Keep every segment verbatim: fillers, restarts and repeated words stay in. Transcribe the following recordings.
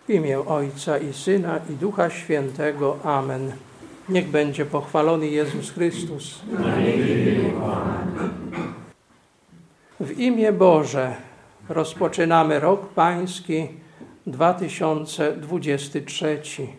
W imię Ojca i Syna i Ducha Świętego. Amen. Niech będzie pochwalony Jezus Chrystus. W imię Boże rozpoczynamy rok Pański dwa tysiące dwudziesty trzeci.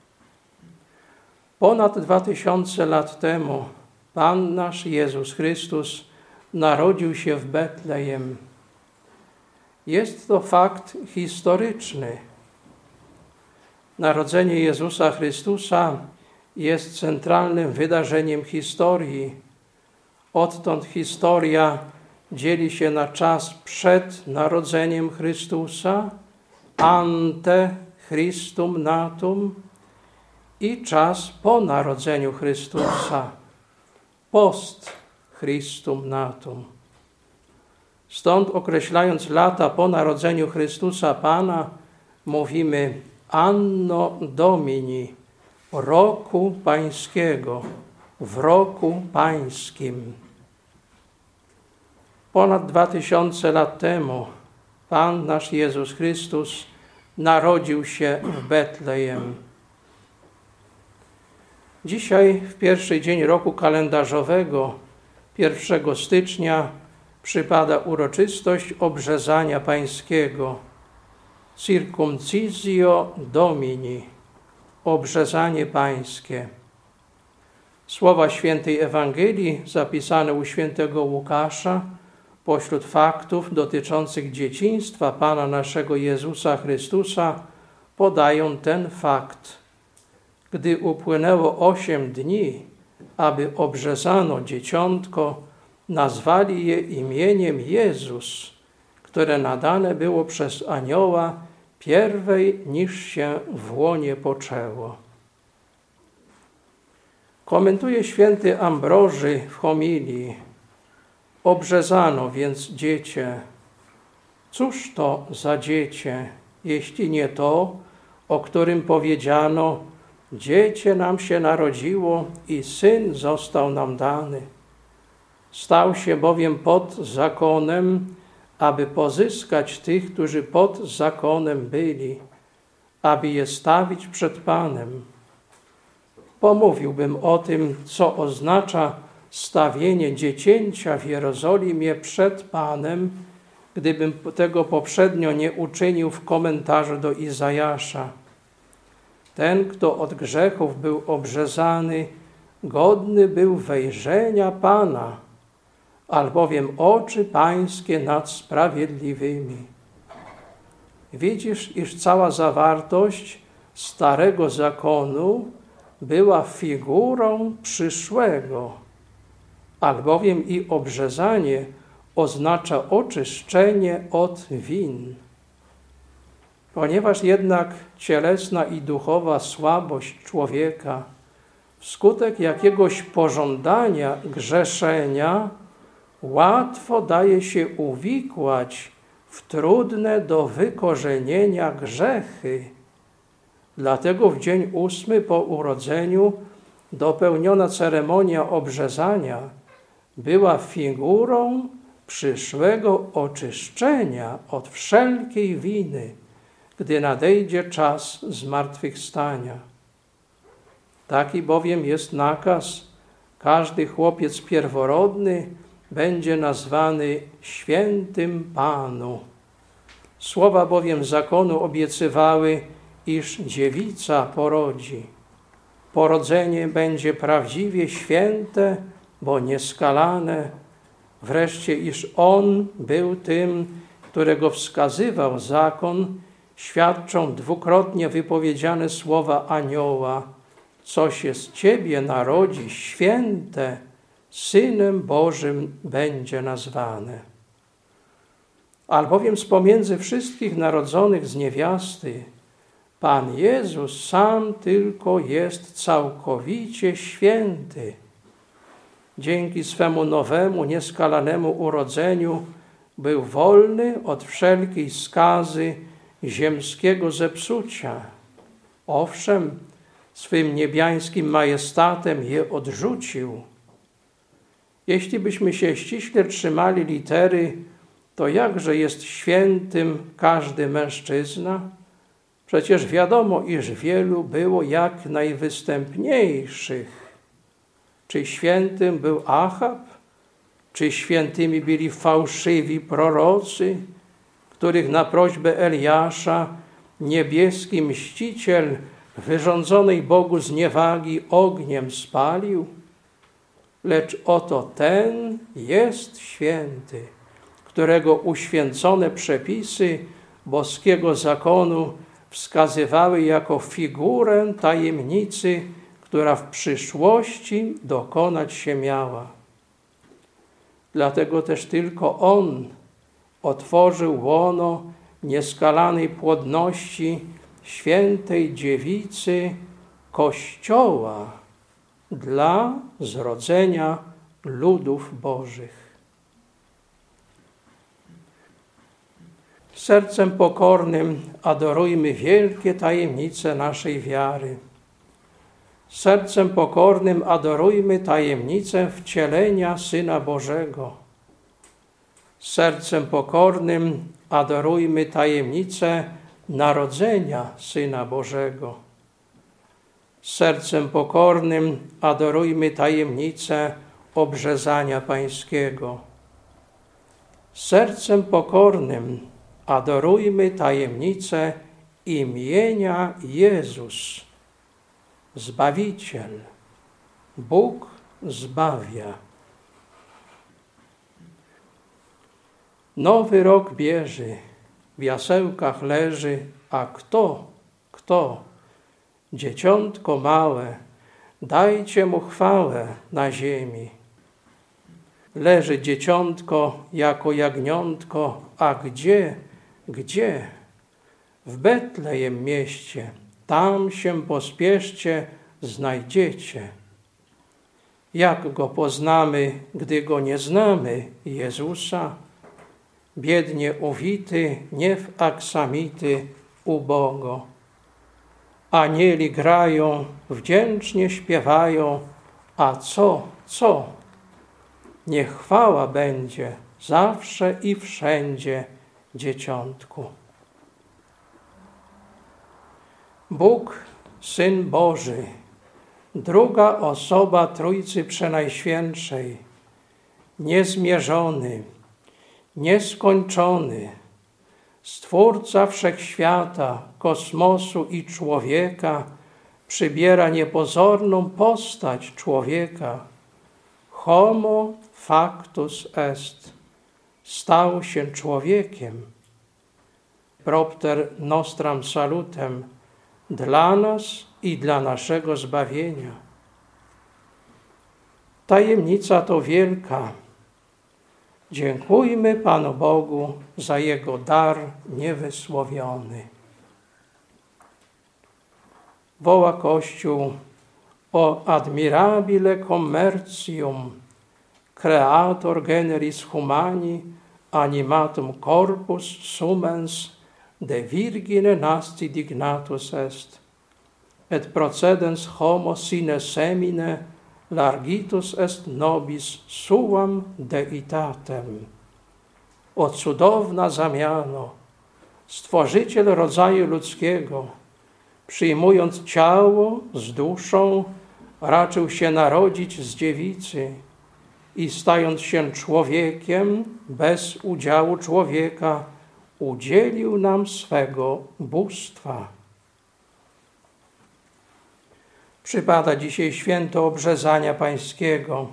Ponad dwa tysiące lat temu Pan nasz Jezus Chrystus narodził się w Betlejem. Jest to fakt historyczny. Narodzenie Jezusa Chrystusa jest centralnym wydarzeniem historii. Odtąd historia dzieli się na czas przed narodzeniem Chrystusa, ante Christum natum, i czas po narodzeniu Chrystusa, post Christum natum. Stąd określając lata po narodzeniu Chrystusa Pana, mówimy Anno Domini, roku Pańskiego, w roku Pańskim. Ponad dwa tysiące lat temu Pan nasz Jezus Chrystus narodził się w Betlejem. Dzisiaj, w pierwszy dzień roku kalendarzowego, pierwszego stycznia, przypada uroczystość obrzezania Pańskiego, Circumcisio Domini, obrzezanie Pańskie. Słowa świętej Ewangelii zapisane u świętego Łukasza pośród faktów dotyczących dzieciństwa Pana naszego Jezusa Chrystusa podają ten fakt. Gdy upłynęło osiem dni, aby obrzezano dzieciątko, nazwali je imieniem Jezus, które nadane było przez anioła pierwej, niż się w łonie poczęło. Komentuje święty Ambroży w homilii: obrzezano więc dziecię. Cóż to za dziecię, jeśli nie to, o którym powiedziano: dziecię nam się narodziło i syn został nam dany. Stał się bowiem pod zakonem, aby pozyskać tych, którzy pod zakonem byli, aby je stawić przed Panem. Pomówiłbym o tym, co oznacza stawienie dziecięcia w Jerozolimie przed Panem, gdybym tego poprzednio nie uczynił w komentarzu do Izajasza. Ten, kto od grzechów był obrzezany, godny był wejrzenia Pana, albowiem oczy Pańskie nad sprawiedliwymi. Widzisz, iż cała zawartość starego zakonu była figurą przyszłego, albowiem i obrzezanie oznacza oczyszczenie od win. Ponieważ jednak cielesna i duchowa słabość człowieka wskutek jakiegoś pożądania grzeszenia łatwo daje się uwikłać w trudne do wykorzenienia grzechy. Dlatego w dzień ósmy po urodzeniu dopełniona ceremonia obrzezania była figurą przyszłego oczyszczenia od wszelkiej winy, gdy nadejdzie czas zmartwychwstania. Taki bowiem jest nakaz: każdy chłopiec pierworodny będzie nazwany świętym Panu. Słowa bowiem zakonu obiecywały, iż dziewica porodzi. Porodzenie będzie prawdziwie święte, bo nieskalane. Wreszcie, iż On był tym, którego wskazywał zakon, świadczą dwukrotnie wypowiedziane słowa anioła: co się z Ciebie narodzi święte, Synem Bożym będzie nazwane. Albowiem z pomiędzy wszystkich narodzonych z niewiasty Pan Jezus sam tylko jest całkowicie święty. Dzięki swemu nowemu, nieskalanemu urodzeniu był wolny od wszelkiej skazy ziemskiego zepsucia. Owszem, swym niebiańskim majestatem je odrzucił. Jeśli byśmy się ściśle trzymali litery, to jakże jest świętym każdy mężczyzna? Przecież wiadomo, iż wielu było jak najwystępniejszych. Czy świętym był Achab? Czy świętymi byli fałszywi prorocy, których na prośbę Eliasza niebieski mściciel wyrządzonej Bogu zniewagi ogniem spalił? Lecz oto ten jest święty, którego uświęcone przepisy boskiego zakonu wskazywały jako figurę tajemnicy, która w przyszłości dokonać się miała. Dlatego też tylko On otworzył łono nieskalanej płodności świętej dziewicy Kościoła dla zrodzenia ludów bożych. Sercem pokornym adorujmy wielkie tajemnice naszej wiary. Sercem pokornym adorujmy tajemnicę wcielenia Syna Bożego. Sercem pokornym adorujmy tajemnicę narodzenia Syna Bożego. Sercem pokornym adorujmy tajemnicę obrzezania Pańskiego. Sercem pokornym adorujmy tajemnicę imienia Jezus, Zbawiciel, Bóg zbawia. Nowy rok bierze, w jasełkach leży, a kto, kto? Dzieciątko małe, dajcie mu chwałę na ziemi. Leży dzieciątko jako jagniątko, a gdzie, gdzie? W Betlejem mieście, tam się pospieszcie, znajdziecie. Jak go poznamy, gdy go nie znamy, Jezusa? Biednie uwity, nie w aksamity, ubogo. Anieli grają, wdzięcznie śpiewają, a co, co? Niech chwała będzie zawsze i wszędzie dzieciątku. Bóg, Syn Boży, druga osoba Trójcy Przenajświętszej, niezmierzony, nieskończony, Stwórca wszechświata, kosmosu i człowieka, przybiera niepozorną postać człowieka. Homo factus est, stał się człowiekiem. Propter nostram salutem, dla nas i dla naszego zbawienia. Tajemnica to wielka. Dziękujmy Panu Bogu za Jego dar niewysłowiony. Woła Kościół: o admirabile commercium, creator generis humani, animatum corpus sumens, de virgine nasti dignatus est, et procedens homo sine semine, largitus est nobis suam deitatem. O cudowna zamiano! Stworzyciel rodzaju ludzkiego, przyjmując ciało z duszą, raczył się narodzić z dziewicy i stając się człowiekiem bez udziału człowieka, udzielił nam swego bóstwa. Przypada dzisiaj święto Obrzezania Pańskiego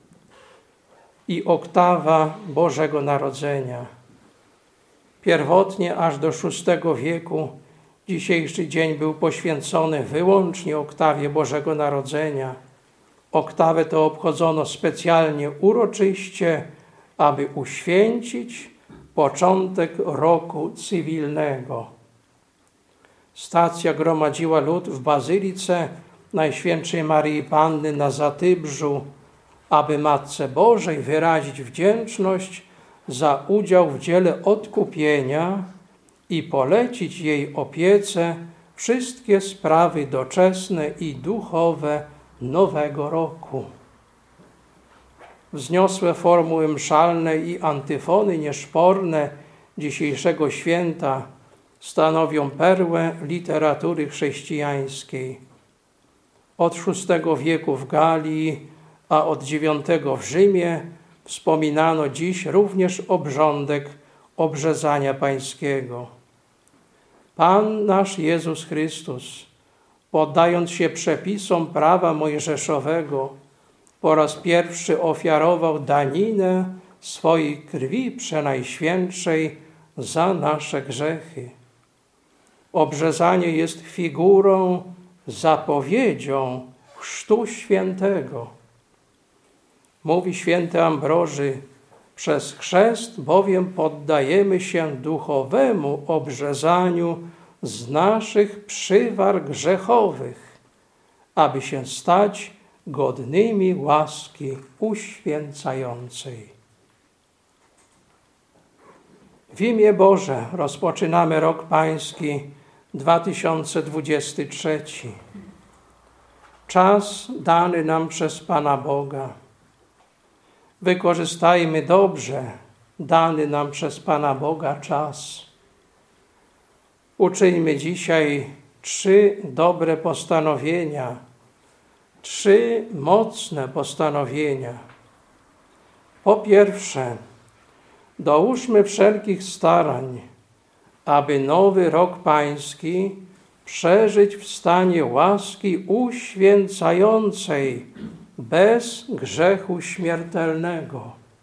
i oktawa Bożego Narodzenia. Pierwotnie aż do szóstego wieku dzisiejszy dzień był poświęcony wyłącznie oktawie Bożego Narodzenia. Oktawę to obchodzono specjalnie uroczyście, aby uświęcić początek roku cywilnego. Stacja gromadziła lud w Bazylice Najświętszej Maryi Panny na Zatybrzu, aby Matce Bożej wyrazić wdzięczność za udział w dziele odkupienia i polecić jej opiece wszystkie sprawy doczesne i duchowe nowego roku. Wzniosłe formuły mszalne i antyfony nieszporne dzisiejszego święta stanowią perłę literatury chrześcijańskiej. Od szóstego wieku w Galii, a od dziewiątego w Rzymie wspominano dziś również obrządek obrzezania pańskiego. Pan nasz Jezus Chrystus, poddając się przepisom prawa mojżeszowego, po raz pierwszy ofiarował daninę swojej krwi przenajświętszej za nasze grzechy. Obrzezanie jest figurą, zapowiedzią chrztu świętego. Mówi święty Ambroży, przez chrzest bowiem poddajemy się duchowemu obrzezaniu z naszych przywar grzechowych, aby się stać godnymi łaski uświęcającej. W imię Boże rozpoczynamy rok pański dwa tysiące dwudziesty trzeci. Czas dany nam przez Pana Boga. Wykorzystajmy dobrze dany nam przez Pana Boga czas. Uczyńmy dzisiaj trzy dobre postanowienia, trzy mocne postanowienia. Po pierwsze, dołóżmy wszelkich starań, aby nowy rok pański przeżyć w stanie łaski uświęcającej, bez grzechu śmiertelnego.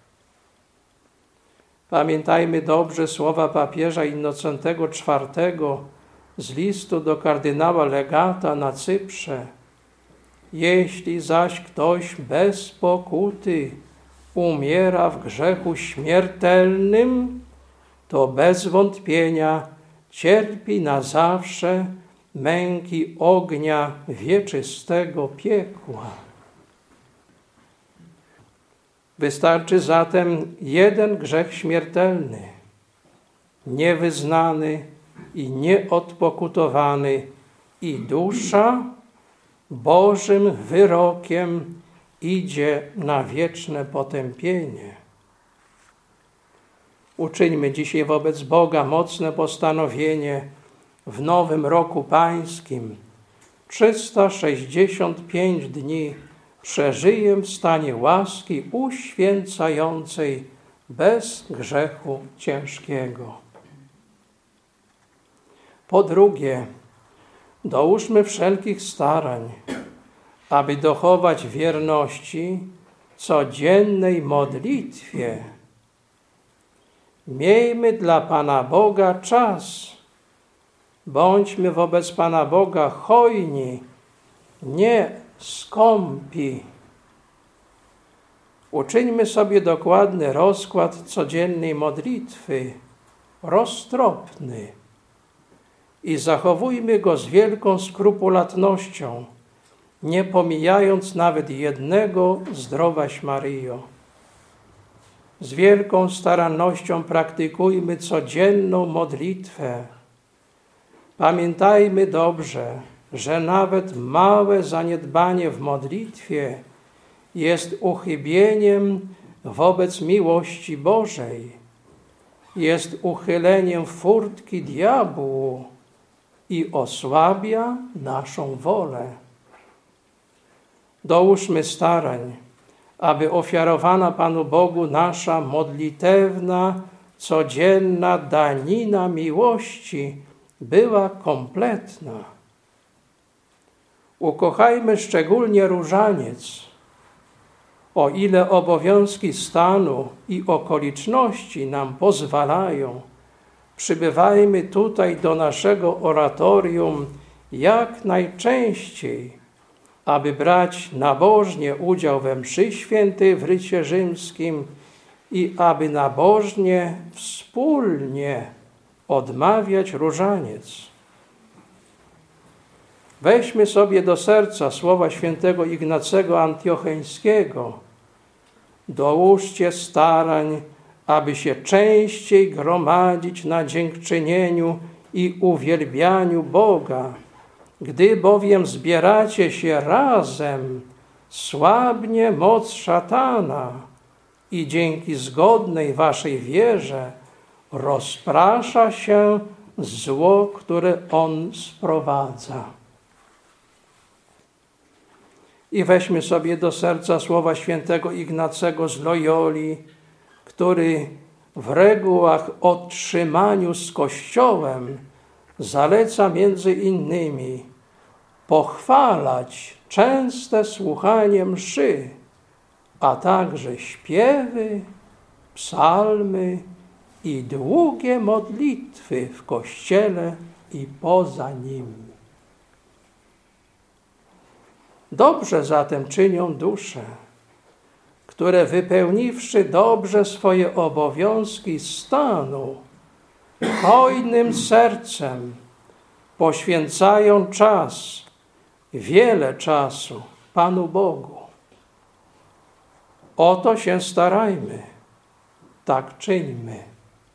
Pamiętajmy dobrze słowa papieża Innocentego czwartego z listu do kardynała Legata na Cyprze. Jeśli zaś ktoś bez pokuty umiera w grzechu śmiertelnym, to bez wątpienia cierpi na zawsze męki ognia wieczystego piekła. Wystarczy zatem jeden grzech śmiertelny, niewyznany i nieodpokutowany, i dusza Bożym wyrokiem idzie na wieczne potępienie. Uczyńmy dzisiaj wobec Boga mocne postanowienie w nowym roku pańskim. trzysta sześćdziesiąt pięć dni przeżyję w stanie łaski uświęcającej bez grzechu ciężkiego. Po drugie, dołóżmy wszelkich starań, aby dochować wierności codziennej modlitwie. Miejmy dla Pana Boga czas. Bądźmy wobec Pana Boga hojni, nie skąpi. Uczyńmy sobie dokładny rozkład codziennej modlitwy, roztropny, i zachowujmy go z wielką skrupulatnością, nie pomijając nawet jednego zdrowaś Maryjo. Z wielką starannością praktykujmy codzienną modlitwę. Pamiętajmy dobrze, że nawet małe zaniedbanie w modlitwie jest uchybieniem wobec miłości Bożej, jest uchyleniem furtki diabłu i osłabia naszą wolę. Dołóżmy starań, aby ofiarowana Panu Bogu nasza modlitewna, codzienna danina miłości była kompletna. Ukochajmy szczególnie różaniec. O ile obowiązki stanu i okoliczności nam pozwalają, przybywajmy tutaj do naszego oratorium jak najczęściej, aby brać nabożnie udział we mszy świętej w rycie rzymskim i aby nabożnie wspólnie odmawiać różaniec. Weźmy sobie do serca słowa świętego Ignacego Antiocheńskiego. Dołóżcie starań, aby się częściej gromadzić na dziękczynieniu i uwielbianiu Boga. Gdy bowiem zbieracie się razem, słabnie moc szatana i dzięki zgodnej waszej wierze rozprasza się zło, które on sprowadza. I weźmy sobie do serca słowa świętego Ignacego z Loyoli, który w regułach o trzymaniu z Kościołem zaleca między innymi pochwalać częste słuchanie mszy, a także śpiewy, psalmy i długie modlitwy w Kościele i poza nim. Dobrze zatem czynią dusze, które wypełniwszy dobrze swoje obowiązki staną hojnym sercem, poświęcają czas, wiele czasu Panu Bogu. O to się starajmy, tak czyńmy.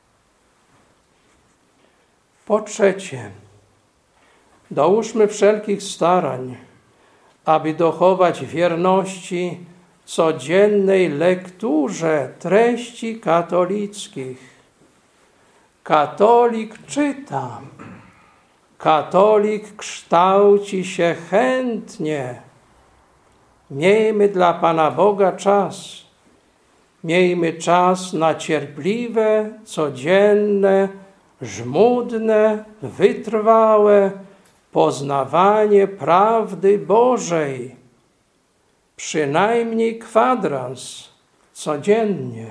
Po trzecie, dołóżmy wszelkich starań, aby dochować wierności codziennej lekturze treści katolickich. Katolik czyta, katolik kształci się chętnie. Miejmy dla Pana Boga czas. Miejmy czas na cierpliwe, codzienne, żmudne, wytrwałe poznawanie prawdy Bożej. Przynajmniej kwadrans codziennie.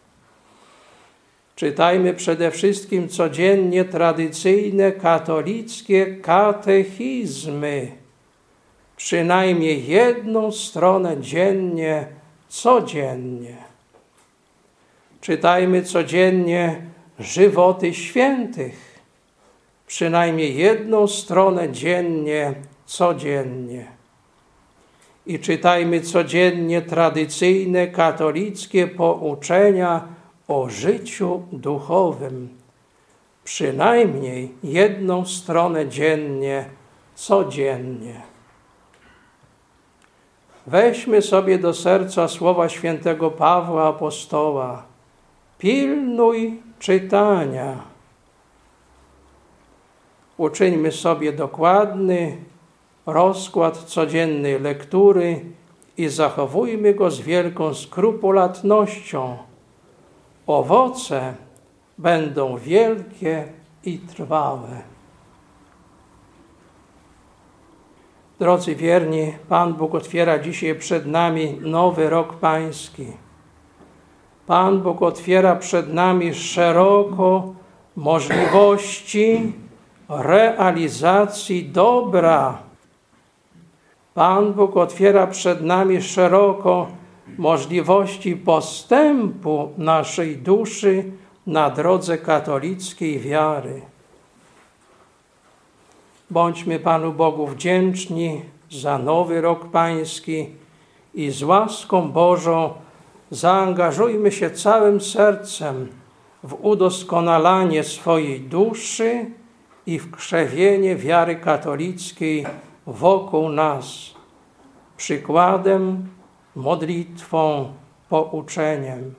Czytajmy przede wszystkim codziennie tradycyjne katolickie katechizmy. Przynajmniej jedną stronę dziennie, codziennie. Czytajmy codziennie żywoty świętych. Przynajmniej jedną stronę dziennie, codziennie. I czytajmy codziennie tradycyjne katolickie pouczenia o życiu duchowym. Przynajmniej jedną stronę dziennie, codziennie. Weźmy sobie do serca słowa świętego Pawła Apostoła. Pilnuj czytania. Uczyńmy sobie dokładny rozkład codziennej lektury i zachowujmy go z wielką skrupulatnością. Owoce będą wielkie i trwałe. Drodzy wierni, Pan Bóg otwiera dzisiaj przed nami nowy rok pański. Pan Bóg otwiera przed nami szeroko możliwości realizacji dobra. Pan Bóg otwiera przed nami szeroko możliwości postępu naszej duszy na drodze katolickiej wiary. Bądźmy Panu Bogu wdzięczni za nowy rok pański i z łaską Bożą zaangażujmy się całym sercem w udoskonalanie swojej duszy i w krzewienie wiary katolickiej wokół nas. Przykładem, modlitwą, pouczeniem.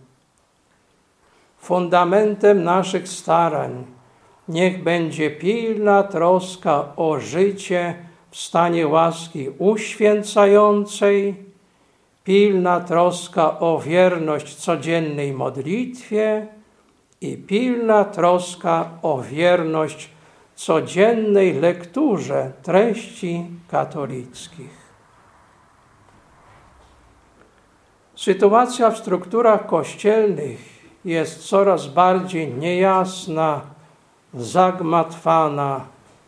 Fundamentem naszych starań niech będzie pilna troska o życie w stanie łaski uświęcającej, pilna troska o wierność codziennej modlitwie i pilna troska o wierność codziennej lekturze treści katolickich. Sytuacja w strukturach kościelnych jest coraz bardziej niejasna, zagmatwana.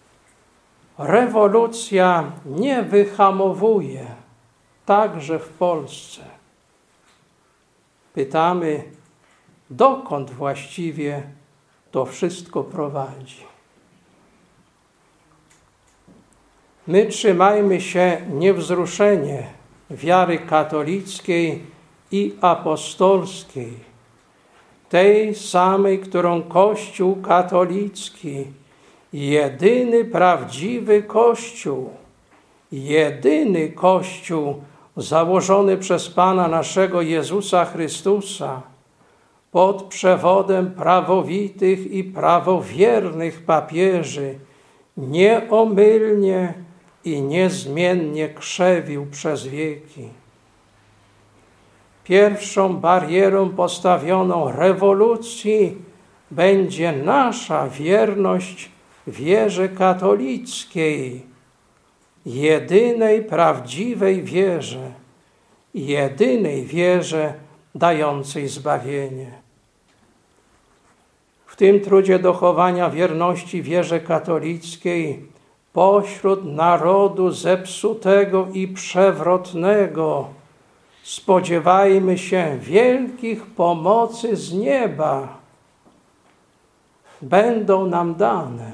Rewolucja nie wyhamowuje, także w Polsce. Pytamy, dokąd właściwie to wszystko prowadzi. My trzymajmy się niewzruszenie wiary katolickiej i apostolskiej, tej samej, którą Kościół katolicki, jedyny prawdziwy Kościół, jedyny Kościół założony przez Pana naszego Jezusa Chrystusa, pod przewodem prawowitych i prawowiernych papieży nieomylnie i niezmiennie krzewił przez wieki. Pierwszą barierą postawioną rewolucji będzie nasza wierność wierze katolickiej, jedynej prawdziwej wierze, jedynej wierze dającej zbawienie. W tym trudzie dochowania wierności wierze katolickiej pośród narodu zepsutego i przewrotnego spodziewajmy się wielkich pomocy z nieba. Będą nam dane.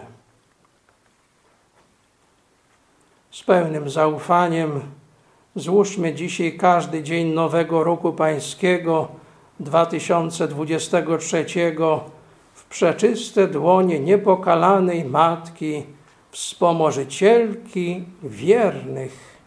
Z pełnym zaufaniem złóżmy dzisiaj każdy dzień nowego roku pańskiego dwa tysiące dwudziestego trzeciego w przeczyste dłonie niepokalanej Matki, wspomożycielki wiernych.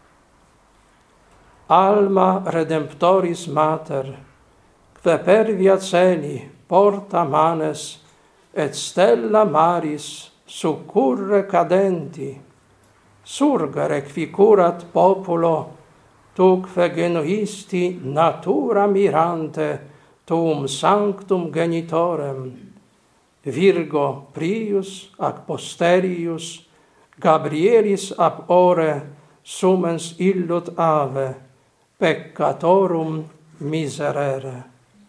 Alma Redemptoris Mater, que pervia celi porta manes, et stella maris succurre cadenti, surga requicurat populo, tuque genuisti natura mirante tuum sanctum genitorem, Virgo prius ac posterius, Gabrielis ab ore sumens illut ave, peccatorum miserere.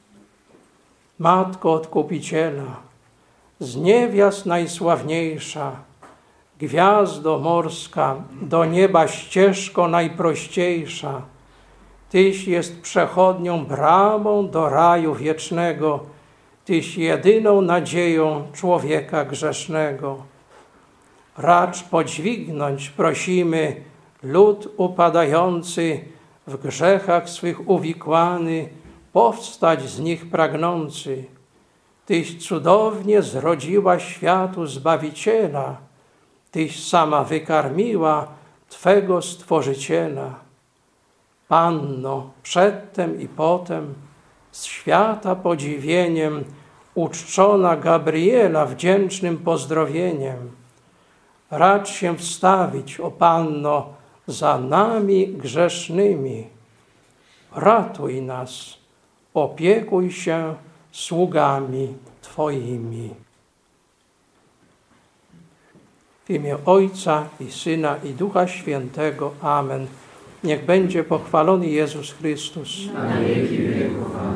Matko Odkupiciela, z niewiast najsławniejsza, gwiazdo morska, do nieba ścieżko najprościejsza, Tyś jest przechodnią bramą do raju wiecznego, Tyś jedyną nadzieją człowieka grzesznego. Racz podźwignąć, prosimy, lud upadający, w grzechach swych uwikłany, powstać z nich pragnący. Tyś cudownie zrodziła światu Zbawiciela, Tyś sama wykarmiła Twego Stworzyciela. Panno, przedtem i potem, z świata podziwieniem, uczczona Gabriela wdzięcznym pozdrowieniem, racz się wstawić, o Panno, za nami grzesznymi. Ratuj nas, opiekuj się sługami Twoimi. W imię Ojca i Syna i Ducha Świętego. Amen. Niech będzie pochwalony Jezus Chrystus. Na wieki wieków.